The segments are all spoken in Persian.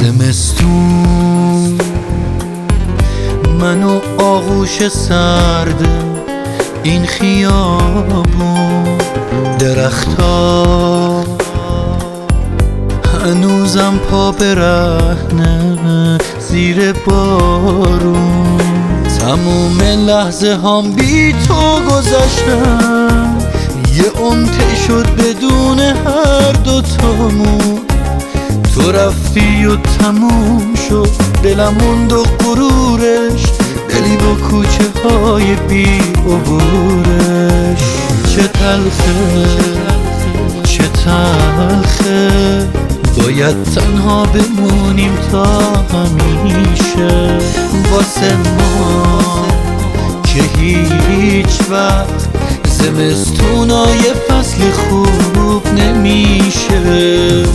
زمستون منو آغوش سرد این خیابون، درختا هنوزم پا برهنه زیر بارون. تموم لحظه هم بی تو گذشتن، یه عمر شد بدون هر دوتامون. تو رفتی و تموم شد دلم موند و غرورش، دلی با کوچه های بی عبورش. چه تلخه چه تلخه باید تنها بمونیم تا همیشه، واسه ما که هیچ وقت زمستونای فصل خوب نمیشه.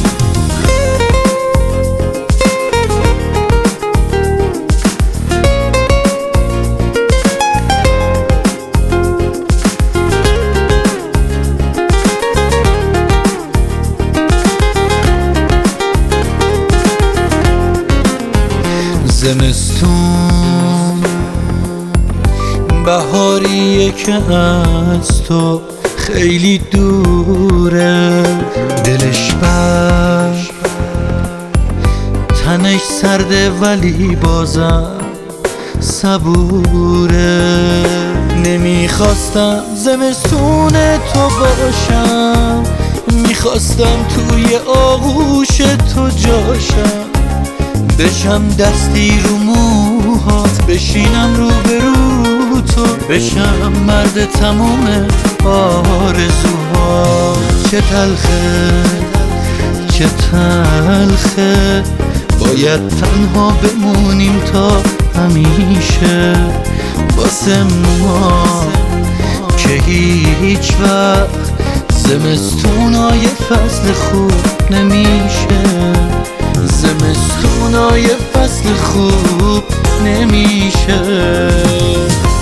زمستون بهاریه که از تو خیلی دوره، دلش بر تنش سرده ولی بازم صبوره. نمیخواستم زمستون تو باشم، میخواستم توی آغوش تو جاشم، بشم دستی رو موهات، بشینم رو برو تو، بشم مرد تموم آرزوها. چه تلخه چه تلخه باید تنها بمونیم تا همیشه، واسه ما که هیچ وقت زمستونای فصل خوب نمیشه، زمستونای فصل خوب نمیشه.